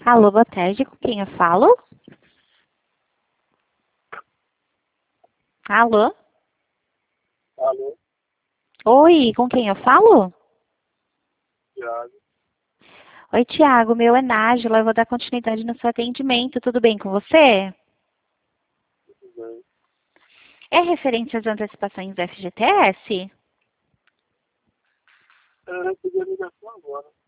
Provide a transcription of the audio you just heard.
Alô, boa tarde, com quem eu falo? Alô? Alô, Oi, com quem eu falo? Thiago. Oi, Tiago, meu é Nájila, eu vou dar continuidade no seu atendimento, tudo bem com você? Tudo bem? É referente às antecipações do FGTS? Eu recebi a ligação agora.